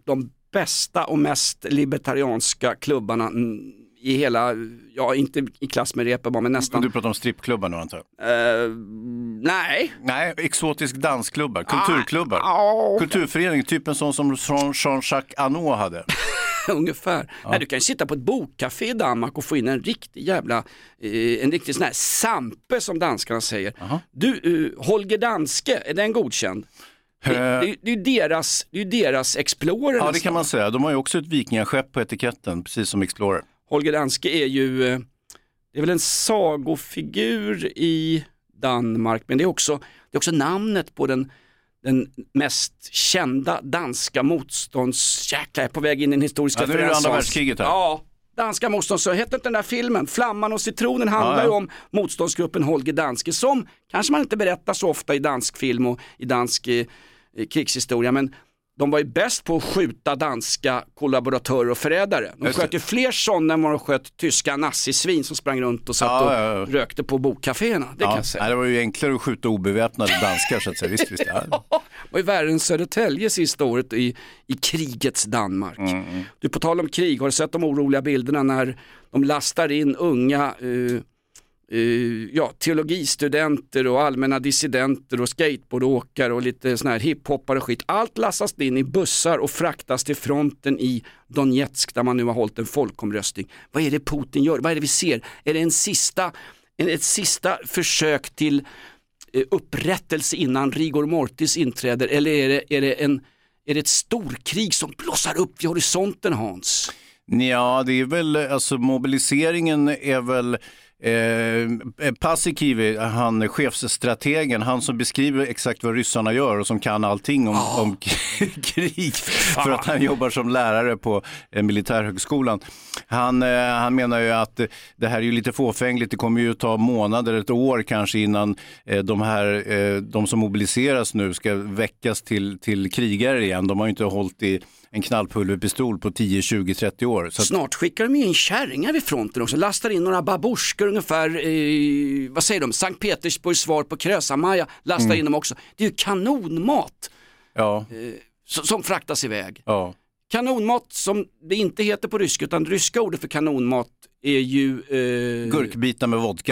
Speaker 2: bästa och mest libertarianska klubbarna i hela, ja inte i klass med Reeperbahn men nästan.
Speaker 3: Du pratar om strippklubbar nu antar jag?
Speaker 2: Uh, nej.
Speaker 3: Nej, exotisk dansklubbar, kulturklubbar.
Speaker 2: Ah, oh.
Speaker 3: Kulturförening, typ en sån som Jean-Jacques Annaud hade.
Speaker 2: Ungefär.
Speaker 3: Ja.
Speaker 2: Nej, du kan sitta på ett bokcafé i Danmark och få in en riktig jävla, eh, en riktig sån här sampe som danskarna säger. Aha. Du, uh, Holger Danske, är den godkänd? Det, det, det är ju deras, det är deras Explorer.
Speaker 3: Ja,
Speaker 2: nästan.
Speaker 3: Det kan man säga. De har ju också ett vikingaskepp på etiketten, precis som Explorer.
Speaker 2: Holger Danske är ju, det är väl en sagofigur i Danmark, men det är också, det är också namnet på den, den mest kända danska motstånds... Jäklar, jag är på väg in i en historisk referens.
Speaker 3: Ja, det är andra världskriget här.
Speaker 2: Ja, danska motstånds... Så hette inte den där filmen, Flamman och citronen, handlar ju ja, ja. om motståndsgruppen Holger Danske, som kanske man inte berättar så ofta i dansk film och i dansk eh, krigshistoria, men de var ju bäst på att skjuta danska kollaboratörer och förrädare. De sköt ju fler sådana än vad de sköt tyska nazisvin som sprang runt och satt ja, och ja, ja. rökte på bokkaféerna. Det
Speaker 3: ja,
Speaker 2: kan jag säga.
Speaker 3: Nej, det var ju enklare att skjuta obeväpnade danskar så att säga. Visst, visst, ja.
Speaker 2: Det var ju värre än Södertälje sista året i, i krigets Danmark. Mm, mm. Du, på tal om krig, har du sett de oroliga bilderna när de lastar in unga... Uh, Uh, ja, teologistudenter och allmänna dissidenter och skateboardåkare och lite sån här hiphoppare och skit. Allt lastas in i bussar och fraktas till fronten i Donetsk där man nu har hållit en folkomröstning. Vad är det Putin gör? Vad är det vi ser? Är det en sista, en, ett sista försök till uh, upprättelse innan rigor mortis inträder? Eller är det, är det, en, är det ett storkrig som blossar upp vid horisonten, Hans?
Speaker 3: Ja, det är väl, alltså mobiliseringen är väl Eh, Paasikivi, han chefsstrategen, han som beskriver exakt vad ryssarna gör och som kan allting om, oh. om krig för att han jobbar som lärare på eh, militärhögskolan. Han, eh, han menar ju att eh, det här är ju lite fåfängligt, det kommer ju ta månader, ett år kanske innan eh, de här, eh, de som mobiliseras nu ska väckas till, till krigare igen. De har ju inte hållit i en knallpulverpistol på tio, tjugo, trettio år. Så att...
Speaker 2: Snart skickar de in kärringar vid fronten också. Lastar in några babuskor ungefär, eh, vad säger de? Sankt Petersburgs svar på Krösa-Maja. Lastar mm. in dem också. Det är ju kanonmat
Speaker 3: ja.
Speaker 2: eh, som, som fraktas iväg.
Speaker 3: Ja.
Speaker 2: Kanonmat som det inte heter på ryska, utan det ryska ordet för kanonmat är ju... Eh...
Speaker 3: Gurkbitar med vodka.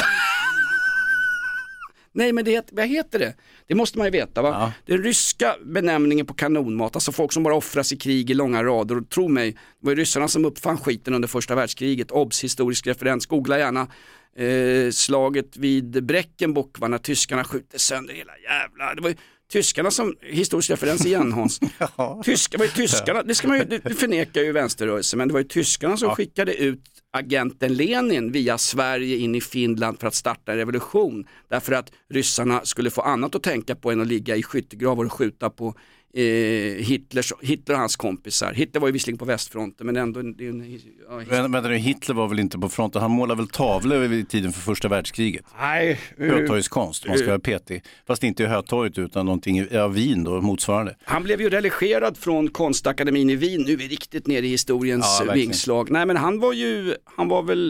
Speaker 2: Nej, men det, vad heter det? Det måste man ju veta, va? Ja. Den ryska benämningen på kanonmat, alltså folk som bara offras i krig i långa rader. Och tro mig, det var ju ryssarna som uppfann skiten under första världskriget. Obs, historisk referens, googla gärna. Eh, slaget vid Breckenbock var när tyskarna skjuter sönder hela jävla... Det var ju tyskarna som, historisk referens igen, Hans. Ja. Tyska, var ju tyskarna, det ska man ju, det förnekar ju vänsterrörelsen, men det var ju tyskarna som ja. skickade ut agenten Lenin via Sverige in i Finland för att starta en revolution. Därför att ryssarna skulle få annat att tänka på än att ligga i skyttegravar och skjuta på eh, Hitlers, Hitler och hans kompisar. Hitler var ju visserligen på västfronten, men ändå... Det är en, ja,
Speaker 3: men, men Hitler var väl inte på fronten? Han målade väl tavlor vid tiden för första världskriget?
Speaker 2: Nej. Uh,
Speaker 3: Hötorgskonst, man ska uh, vara petig. Fast inte i Hötorget utan någonting av Wien då, motsvarande.
Speaker 2: Han blev ju relegerad från konstakademin i Wien. Nu är vi riktigt nere i historiens ja, vingslag. Nej, men han var ju, han var väl,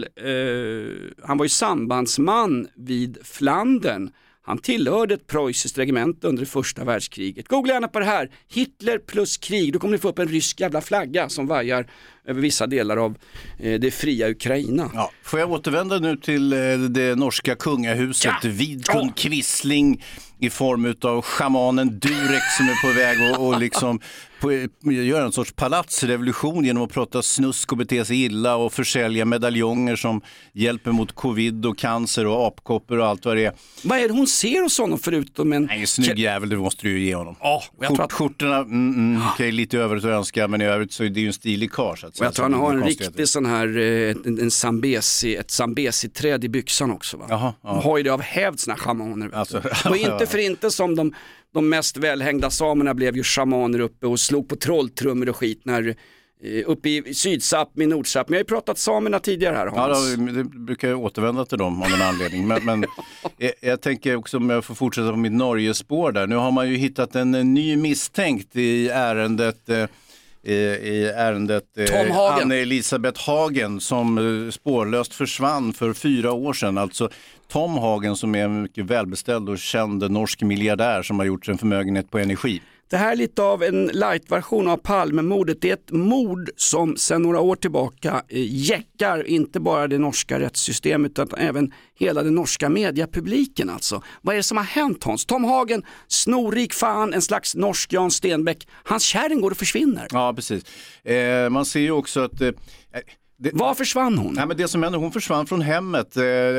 Speaker 2: eh, han var ju sambandsman vid Flandern. Han tillhörde ett preussiskt regement under det första världskriget. Googla gärna på det här. Hitler plus krig. Då kommer ni få upp en rysk jävla flagga som vajar över vissa delar av eh, det fria Ukraina.
Speaker 3: Ja. Får jag återvända nu till eh, det norska kungahuset. Ja. Vidkun ja. Quisling i form av schamanen Durek som är på väg och, och liksom på, gör en sorts palatsrevolution genom att prata snusk och bete sig illa och försälja medaljonger som hjälper mot covid och cancer och apkoppor och allt vad det är.
Speaker 2: Vad är det hon ser hos honom förutom en...
Speaker 3: Nej, en snygg jävel, det måste du ju ge honom.
Speaker 2: Ja, och jag tror att...
Speaker 3: Skjortorna, mm, mm, okej, okay, lite över att önska, men i övrigt så är det ju en stilig karl.
Speaker 2: Och jag tror han har en riktig sån här, en, en zambesi, ett zambesi-träd i byxan också, va?
Speaker 3: Jaha, ja.
Speaker 2: De har ju det av hävd, såna schamaner.
Speaker 3: Alltså,
Speaker 2: och inte för inte som de, de mest välhängda samerna blev ju schamaner uppe och slog på trolltrummor och skit när uppe i Sydsapmi, Nordsapmi. Jag har ju pratat samerna tidigare här, Hans.
Speaker 3: Ja, då, det brukar jag återvända till dem av en anledning. Men, men jag, jag tänker också, om jag får fortsätta på mitt Norge-spår där. Nu har man ju hittat en, en ny misstänkt i ärendet... Eh, I, i ärendet eh, Anne-Elisabeth Hagen som eh, spårlöst försvann för fyra år sedan. Alltså Tom Hagen som är en mycket välbeställd och känd norsk miljardär som har gjort en förmögenhet på energi.
Speaker 2: Det här är lite av en light-version av Palmemordet. Det är ett mord som sedan några år tillbaka jäckar inte bara det norska rättssystemet utan även hela den norska mediapubliken. Alltså. Vad är det som har hänt, Hans? Tom Hagen, snorrik fan, en slags norsk Jan Stenbeck. Hans kärring går och försvinner.
Speaker 3: Ja, precis. Eh, man ser ju också att... Eh,
Speaker 2: Det, Var försvann hon?
Speaker 3: Nej, men det som hände, hon försvann från hemmet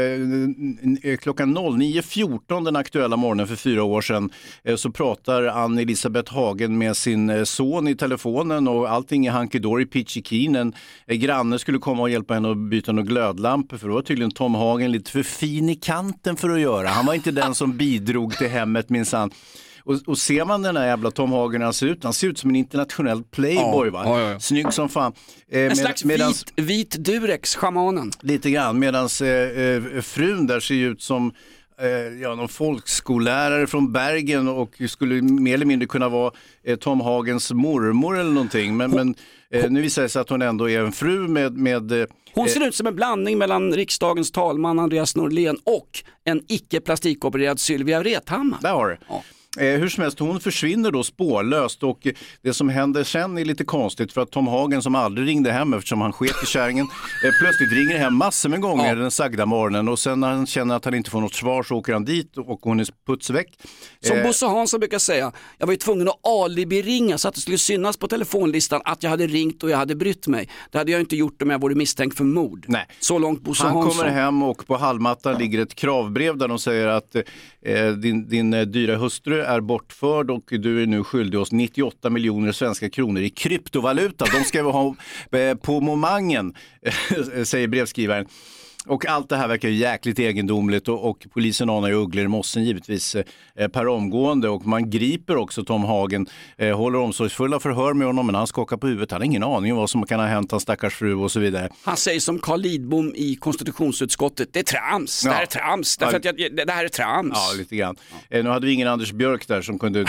Speaker 3: eh, klockan nio fjorton den aktuella morgonen för fyra år sedan. Eh, så pratar Ann-Elisabeth Hagen med sin eh, son i telefonen och allting är hunky-dory, peachy keen. En eh, granne skulle komma och hjälpa henne att byta några glödlampor för då var tydligen Tom Hagen lite för fin i kanten för att göra. Han var inte den som bidrog till hemmet minsann. Och, och ser man den här jävla Tom Hagen han ser ut, han ser ut som en internationell playboy, ja, va? Ja, ja, ja. Snygg som fan.
Speaker 2: Eh, en med, slags medans, vit, vit Durex, schamanen.
Speaker 3: Lite grann, medans eh, frun där ser ut som eh, ja, någon folkskollärare från Bergen och skulle mer eller mindre kunna vara eh, Tom Hagens mormor eller någonting. Men, men eh, nu visar det sig att hon ändå är en fru med... med eh,
Speaker 2: hon ser ut som en blandning mellan riksdagens talman Andreas Norlén och en icke plastikopererad Sylvia Vrethammar.
Speaker 3: Där har det. Ja. Eh, hur som helst, hon försvinner då spårlöst och eh, det som händer sen är lite konstigt för att Tom Hagen som aldrig ringde hem eftersom han sket i kärringen eh, plötsligt ringer hem massor med gånger ja. den sagda morgonen och sen när han känner att han inte får något svar så åker han dit och hon är putsväck.
Speaker 2: Som eh, Bosse Hansson brukar säga, jag var ju tvungen att alibi-ringa så att det skulle synas på telefonlistan att jag hade ringt och jag hade brytt mig. Det hade jag inte gjort om jag vore misstänkt för mord.
Speaker 3: Nej.
Speaker 2: Så långt Bosse
Speaker 3: han
Speaker 2: Hansson.
Speaker 3: Han kommer hem och på hallmattan ligger ett kravbrev där de säger att eh, din, din eh, dyra hustru är bortförd och du är nu skyldig oss nittioåtta miljoner svenska kronor i kryptovaluta. De ska vi ha på momangen, säger brevskrivaren. Och allt det här verkar jäkligt egendomligt och, och polisen anar ju ugglor i mossen givetvis eh, per omgående och man griper också Tom Hagen, eh, håller omsorgsfulla förhör med honom men han skakar på huvudet, han har ingen aning om vad som kan ha hänt hans stackars fru och så vidare.
Speaker 2: Han säger som Carl Lidbom i konstitutionsutskottet, det är trams, ja. det här är trams, därför att jag, det här är trams.
Speaker 3: Ja, lite grann. Eh, nu hade vi ingen Anders Björk där som kunde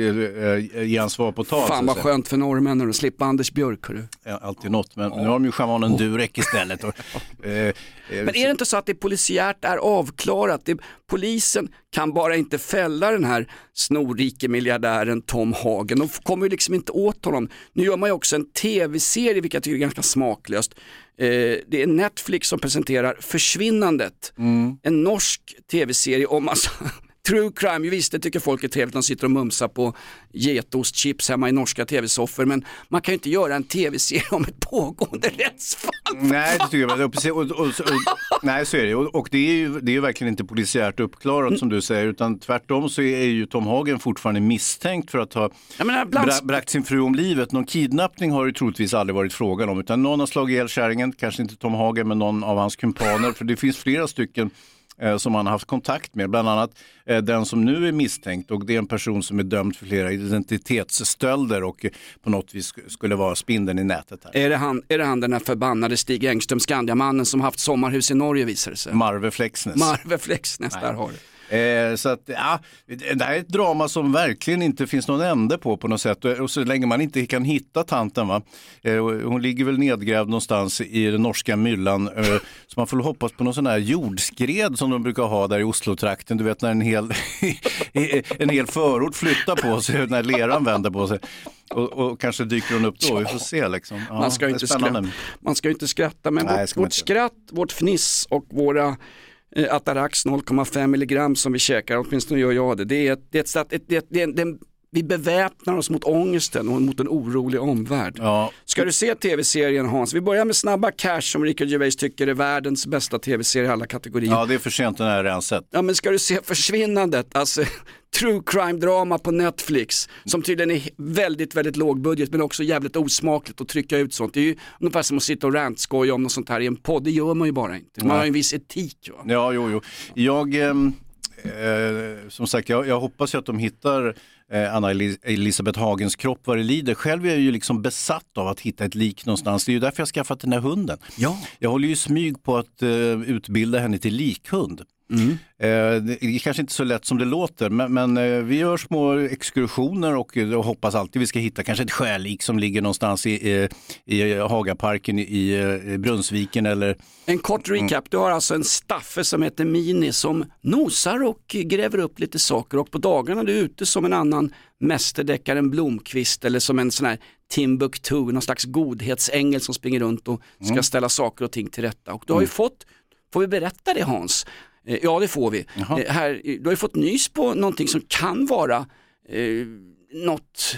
Speaker 3: eh, ge hans svar på tal.
Speaker 2: Fan vad skönt för norrmännen att slippa Anders Björk, hörru.
Speaker 3: Ja, alltid något, men ja. nu har de ju schamanen Durek istället. Och, eh,
Speaker 2: Men är det inte så att det polisiärt är avklarat? Det, polisen kan bara inte fälla den här snorrike miljardären Tom Hagen. De kommer ju liksom inte åt honom. Nu gör man ju också en tv-serie, vilket jag tycker är ganska smaklöst. Eh, det är Netflix som presenterar Försvinnandet. Mm. En norsk tv-serie om massa... True crime, ju visst det tycker folk är trevligt. De sitter och mumsar på getostchips hemma i norska tv-soffor. Men man kan ju inte göra en tv-serie om ett pågående rättsfall.
Speaker 3: Nej, det tycker jag. Och, och, och, och, nej, så är det. Och, och det är ju det är ju verkligen inte polisiärt uppklarat som du säger. Utan tvärtom så är ju Tom Hagen fortfarande misstänkt för att ha menar, bland... bra, bragt sin fru om livet. Någon kidnappning har det troligtvis aldrig varit frågan om. Utan någon har slagit ihjäl kärringen, kanske inte Tom Hagen men någon av hans kumpaner. För det finns flera stycken som han har haft kontakt med, bland annat eh, den som nu är misstänkt och det är en person som är dömd för flera identitetsstölder och eh, på något vis skulle vara spindeln i nätet här.
Speaker 2: Är det han, är det han den här förbannade Stig Engström, Skandiamannen som haft sommarhus i Norge visar det sig?
Speaker 3: Marve Flexnäs.
Speaker 2: Marve Flexnäs, där har du.
Speaker 3: Eh, så att, ja, det här är ett drama som verkligen inte finns någon ände på på något sätt och så länge man inte kan hitta tanten va. Eh, hon ligger väl nedgrävd någonstans i den norska myllan eh, så man får hoppas på någon sån här jordskred som de brukar ha där i Oslo-trakten. Du vet när en hel, en hel förort flyttar på sig när leran vänder på sig. Och, och kanske dyker hon upp då, vi får se liksom. Ja,
Speaker 2: man ska ju inte skratta, man ska inte skratta men Nej, vårt, vårt skratt, vårt fniss och våra Atarax noll komma fem milligram som vi käkar, åtminstone gör jag det. Det är, det är, ett, ett, det är, det är, det är, vi beväpnar oss mot ångesten och mot en orolig omvärld. Ja. Ska du se tv-serien Hans? Vi börjar med Snabba Cash som Rickard Gervais tycker är världens bästa tv-serie i alla kategorier.
Speaker 3: Ja, det är för sent den här redan sett.
Speaker 2: Ja, men ska du se Försvinnandet? Alltså true crime-drama på Netflix som tydligen är väldigt, väldigt låg budget men också jävligt osmakligt att trycka ut sånt. Det är ju ungefär som att sitta och rantskoja om något sånt här i en podd. Det gör man ju bara inte. Man Nej. har ju en viss etik. Va?
Speaker 3: Ja, jo, jo. Jag, eh, eh, som sagt, jag, jag hoppas ju att de hittar eh, Anna-Elisabeth Hagens kropp vad det lider. Själv är jag ju liksom besatt av att hitta ett lik någonstans. Det är ju därför jag har skaffat den här hunden.
Speaker 2: Ja.
Speaker 3: Jag håller ju smyg på att eh, utbilda henne till likhund. Mm. Eh, det är kanske inte så lätt som det låter, men, men eh, vi gör små exkursioner och, och hoppas alltid vi ska hitta kanske ett skälik som ligger någonstans i, i, i Hagaparken i, i Brunnsviken. Eller...
Speaker 2: En kort recap, du har alltså en staffe som heter Mini som nosar och gräver upp lite saker, och på dagarna är du ute som en annan mästerdeckare, en Blomqvist eller som en sån här Timbuktu, någon slags godhetsängel som springer runt och ska mm. ställa saker och ting till rätta. Och du har ju mm. fått, får vi berätta det Hans? Eh, ja det får vi. Eh, här, du har ju fått nys på någonting som kan vara eh, något,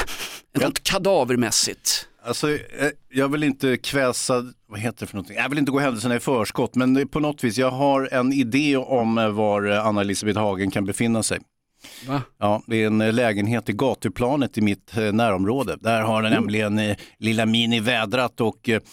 Speaker 2: något kadavermässigt.
Speaker 3: Alltså, jag vill inte kväsa, vad heter det för någonting? Jag vill inte gå händelserna i förskott, men på något vis, jag har en idé om var Anna-Elisabeth Hagen kan befinna sig. Va? Ja, det är en lägenhet i gatuplanet i mitt närområde. Där har den mm. nämligen eh, lilla Mini vädrat och eh,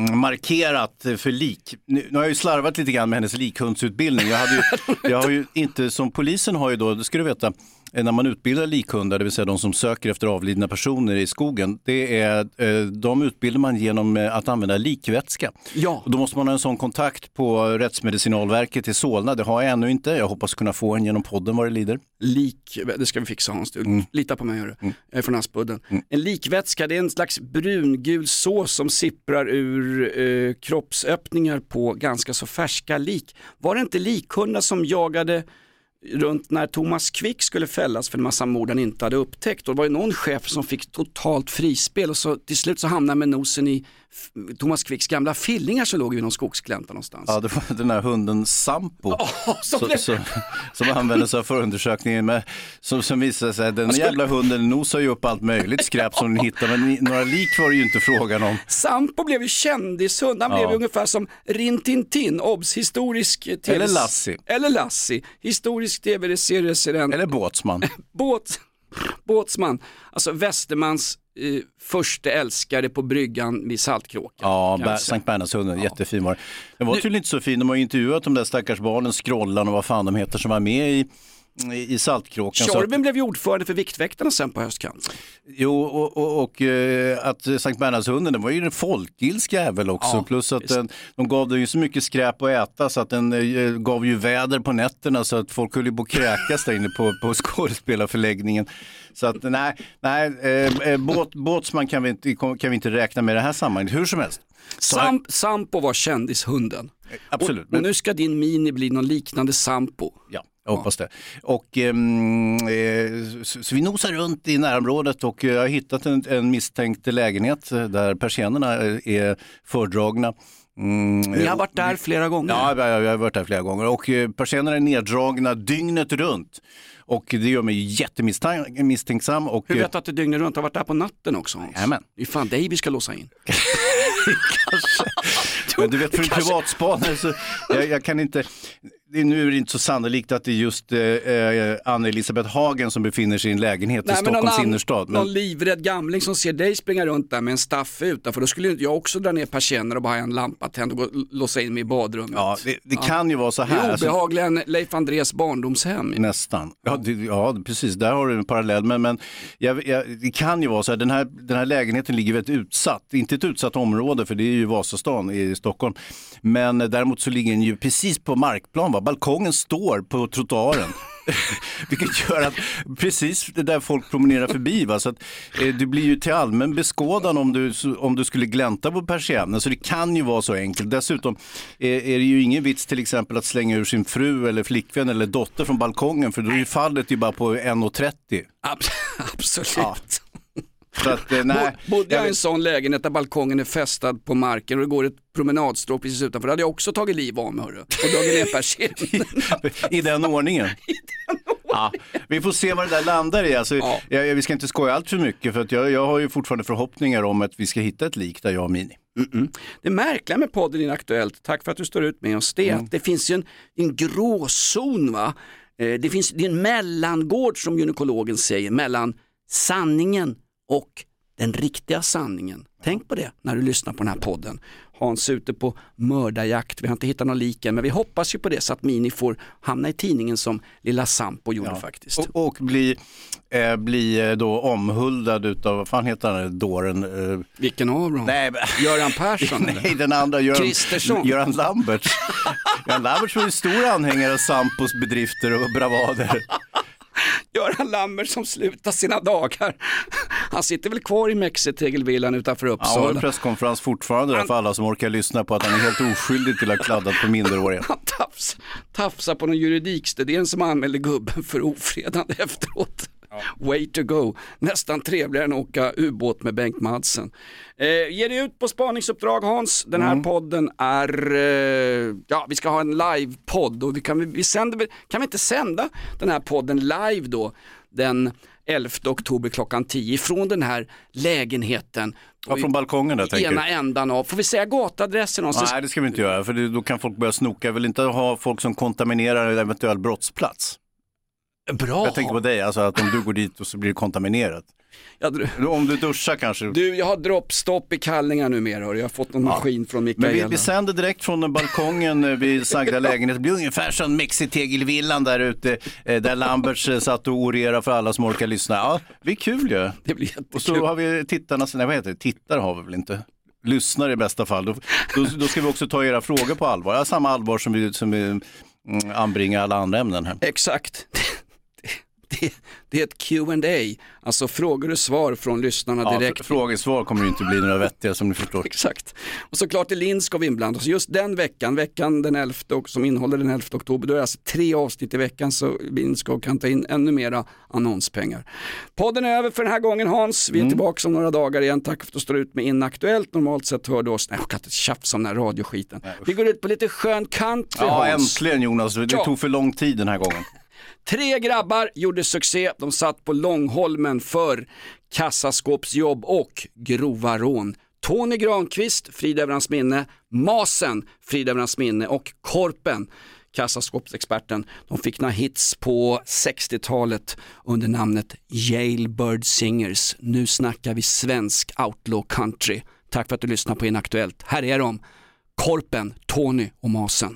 Speaker 3: markerat för lik. Nu, nu har jag ju slarvat lite grann med hennes likhundsutbildning. Jag, hade ju, jag har ju inte, som polisen har ju då, det ska du veta, när man utbildar likhundar, det vill säga de som söker efter avlidna personer i skogen, det är, de utbildar man genom att använda likvätska.
Speaker 2: Ja.
Speaker 3: Och då måste man ha en sån kontakt på Rättsmedicinalverket i Solna. Det har jag ännu inte. Jag hoppas kunna få en genom podden vad det lider.
Speaker 2: Lik, det ska vi fixa Hans, du. Mm. Lita på mig, hörru. Mm. Jag är från Aspudden. Mm. En likvätska, det är en slags brungul sås som sipprar ur eh, kroppsöppningar på ganska så färska lik. Var det inte likhundar som jagade runt när Thomas Quick skulle fällas för en massa mord han inte hade upptäckt, och det var ju någon chef som fick totalt frispel och så till slut så hamnade med nosen i Thomas Quicks gamla fillingar som låg vid någon skogsglänta någonstans.
Speaker 3: Ja, det var den här hunden Sampo
Speaker 2: oh, som,
Speaker 3: så, så, som användes av förundersökningen med, som, som visade sig att den skulle... jävla hunden nosar ju upp allt möjligt skräp som den hittar, men några lik var det ju inte frågan om.
Speaker 2: Sampo blev ju kändishund, han ja. blev ju ungefär som Rintintin, obs, historisk T V...
Speaker 3: Eller Lassie.
Speaker 2: Eller Lassie, historisk tv-serieserien.
Speaker 3: Eller Båtsman.
Speaker 2: Båt... Båtsman, alltså Västermans eh, första älskare på bryggan vid Saltkråkan.
Speaker 3: Ja, Bär, Sankt Bernhardshunden, ja. Jättefin var det. Den var tydligen inte så fin, de har intervjuat de där stackars barnen, Skrollan och vad fan de heter som var med i i Saltkråkan.
Speaker 2: Tjorven att... blev ju ordförande för Viktväktarna sen på höstkanten.
Speaker 3: Jo, och, och, och att Sankt Bernhardshunden, den var ju en folkilsk jävel också. Ja, plus att den, de gav den ju så mycket skräp att äta så att den eh, gav ju väder på nätterna så att folk höll ju på att kräkas där inne på, på skådespelarförläggningen. Så att nej, nej eh, båt, båtsman kan vi, inte, kan vi inte räkna med det här sammanhanget, hur som helst.
Speaker 2: Samp, Sampo var kändishunden.
Speaker 3: Absolut.
Speaker 2: Och, och nu ska din Mini bli någon liknande Sampo.
Speaker 3: Ja. Jag hoppas det. Och, ehm, eh, så, så vi nosar runt i närområdet och jag har hittat en, en misstänkt lägenhet där persiennerna är fördragna.
Speaker 2: Mm, Ni har varit där flera gånger?
Speaker 3: Ja, jag, jag har varit där flera gånger. Och eh, persiennerna är neddragna dygnet runt. Och det gör mig jättemisstänksam. Och,
Speaker 2: hur vet du att det dygnet runt har varit där på natten också?
Speaker 3: Jajamän.
Speaker 2: Det är fan dig vi ska låsa in.
Speaker 3: Kanske. Men du vet, för en privatspanare så jag, jag kan inte... Det, nu är det inte så sannolikt att det är just eh, Anna-Elisabeth Hagen som befinner sig i en lägenhet Nej, i Stockholms någon, innerstad.
Speaker 2: Men någon livrädd gamling som ser dig springa runt där med en staffe utanför. Då skulle jag också dra ner persienner och bara ha en lampa tänd och gå, låsa in mig i badrummet.
Speaker 3: Ja, det, det
Speaker 2: ja.
Speaker 3: kan ju vara så här.
Speaker 2: Det är obehagligen alltså, Leif Andrés barndomshem.
Speaker 3: Nästan. Ja, det, ja, precis. Där har du en parallell. Men, men jag, jag, det kan ju vara så här. Den här, den här lägenheten ligger väldigt utsatt. Inte ett utsatt område, för det är ju Vasastan i Stockholm. Men däremot så ligger den ju precis på markplan. Va? Balkongen står på trottoaren. Vilket gör att precis det där folk promenerar förbi. Va? Så att, eh, det blir ju till allmän beskådan om du, om du skulle glänta på persiennen. Så det kan ju vara så enkelt. Dessutom eh, är det ju ingen vits till exempel att slänga ur sin fru eller flickvän eller dotter från balkongen. För då är ju fallet ju bara på en komma trettio.
Speaker 2: Absolut. Ja.
Speaker 3: Så att, eh, nej,
Speaker 2: bodde jag i en sån lägenhet där balkongen är fästad på marken och det går ett promenadstråk precis utanför, då hade jag också tagit liv av mig och dragit ner persiennen.
Speaker 3: I den ordningen.
Speaker 2: I den ordningen.
Speaker 3: Ja, vi får se vad det där landar i. Alltså, ja. jag, vi ska inte skoja allt för mycket, för att jag, jag har ju fortfarande förhoppningar om att vi ska hitta ett lik där jag och Mini.
Speaker 2: Mm-mm. Det märkliga med podden är Aktuellt, tack för att du står ut med oss, det är mm. att det finns ju en, en gråzon, va? Det finns det är en mellangård som gynekologen säger, mellan sanningen och den riktiga sanningen. Tänk på det när du lyssnar på den här podden. Hans ute på mördarjakt. Vi har inte hittat någon liken, men vi hoppas ju på det så att Mini får hamna i tidningen som lilla Sampo gjorde ja. faktiskt.
Speaker 3: Och, och bli, eh, bli då omhuldad utav, vad fan heter han, dåren? Eh...
Speaker 2: Vilken av dem?
Speaker 3: Nej,
Speaker 2: Göran Persson?
Speaker 3: Nej, den andra, Göran, Göran Lambert. Göran Lambert var ju stor anhängare av Sampos bedrifter och bravader.
Speaker 2: Göran Lambert som slutar sina dagar. Han sitter väl kvar i Mexitegelvillan utanför Uppsala.
Speaker 3: Ja, en presskonferens fortfarande han... för alla som orkar lyssna på att han är helt oskyldig till att ha kladdat på minderåriga.
Speaker 2: Han tafs, tafsar på någon juridikstudent som anmälde gubben för ofredande efteråt. Ja. Way to go. Nästan trevligare än att åka ubåt med Bengt Madsen. Eh, ger det ut på spaningsuppdrag, Hans. Den här mm. podden är eh, ja, vi ska ha en live-podd och vi kan, vi sänder, kan vi inte sända den här podden live då den elfte oktober klockan tio från den här lägenheten.
Speaker 3: Ja, från balkongen där, tänker
Speaker 2: ena ändan av. Får vi säga gatadressen? Och så...
Speaker 3: Nej, det ska vi inte göra, för det, då kan folk börja snoka. Jag vill inte ha folk som kontaminerar en eventuell brottsplats.
Speaker 2: Bra.
Speaker 3: Jag tänker på dig, alltså att om du går dit och så blir det kontaminerat. Ja, du... Om du duschar kanske.
Speaker 2: Du, jag har droppstopp i kallningar numera. Jag har fått någon ja. maskin från Mikaela.
Speaker 3: Men vi, vi sänder direkt från balkongen vid sagda lägenhet. Det blir ungefär som Mexitegelvillan där ute. Där Lamberts satt och orera för alla som orkar lyssna. Ja, det är kul ju. Ja. Det blir jättekul. Och så har vi tittarna, nej vad heter det? Tittare har vi väl inte. Lyssnar i bästa fall. Då, då, då ska vi också ta era frågor på allvar. Ja, samma allvar som vi, som vi mm, anbringar alla andra ämnen här.
Speaker 2: Exakt. Det, det är ett Q and A, alltså frågor och svar från lyssnarna
Speaker 3: ja,
Speaker 2: direkt.
Speaker 3: Frågor och svar kommer ju inte bli några vettiga som ni förstår.
Speaker 2: Exakt. Och såklart är Lindskov inblandad. Så just den veckan, veckan den elfte och som innehåller den elfte oktober, då är det alltså tre avsnitt i veckan så Lindskov kan ta in ännu mera annonspengar. Podden är över för den här gången, Hans. Vi är mm. tillbaka om några dagar igen. Tack för att du står ut med Inaktuellt. Normalt sett hör du oss, nej jag kan inte tjafsa om den här radioskiten. Nej, vi går ut på lite skön country,
Speaker 3: ja,
Speaker 2: Hans.
Speaker 3: Äntligen Jonas, det
Speaker 2: ja.
Speaker 3: tog för lång tid den här gången.
Speaker 2: Tre grabbar gjorde succé, de satt på Långholmen för kassaskåpsjobb och grova rån. Tony Granqvist, frid över hans minne, Masen, frid över hans minne och Korpen, kassaskåpsexperten. De fick några hits på sextiotalet under namnet Jailbird Singers. Nu snackar vi svensk outlaw country. Tack för att du lyssnar på Inaktuellt. Här är de, Korpen, Tony och Masen.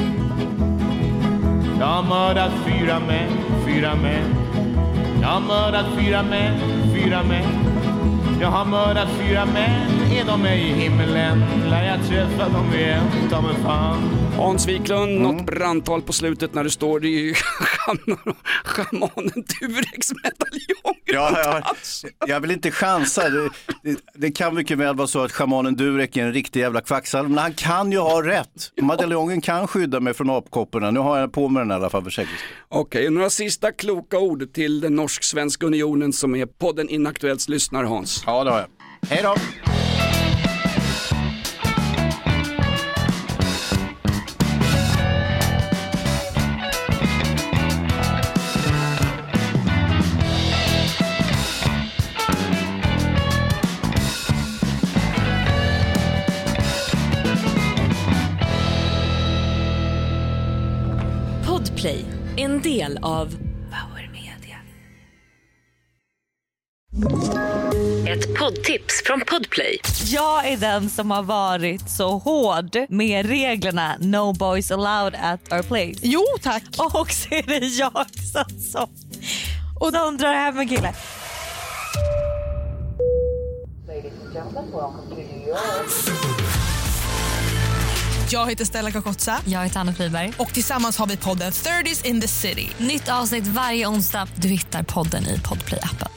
Speaker 5: Jag har mördat fyra män, fyra män. Jag har mördat fyra män, fyra män. Jag har mördat fyra män. Är de i himmelen? Lär jag träffa dem igen, ta mig fan.
Speaker 2: Hans Wiklund, mm. något brandtal på slutet när det står det är ju schamanen Durex medaljong.
Speaker 3: Ja, ja, jag vill inte chansa. Det, det, det kan mycket väl vara så att schamanen Durek är en riktig jävla kvacksalv. Men han kan ju ha rätt. Medaljongen kan skydda mig från apkopporna. Nu har jag på mig den i alla fall för säkerhet.
Speaker 2: Okej, okay, några sista kloka ord till den norsk-svenska unionen som är podden Inaktuellts lyssnar, Hans.
Speaker 3: Ja, det har jag. Hej då!
Speaker 6: Podplay, en del av Power Media. Ett poddtips från Podplay.
Speaker 7: Jag är den som har varit så hård med reglerna No Boys Allowed at our place.
Speaker 8: Jo, tack.
Speaker 7: Och så är det jag som och de undrar hem en kille.
Speaker 8: Jag heter Stella Kakotsa.
Speaker 9: Jag heter Anna Friberg.
Speaker 8: Och tillsammans har vi podden thirties in the city.
Speaker 9: Nytt avsnitt varje onsdag. Du hittar podden i Podplay-appen.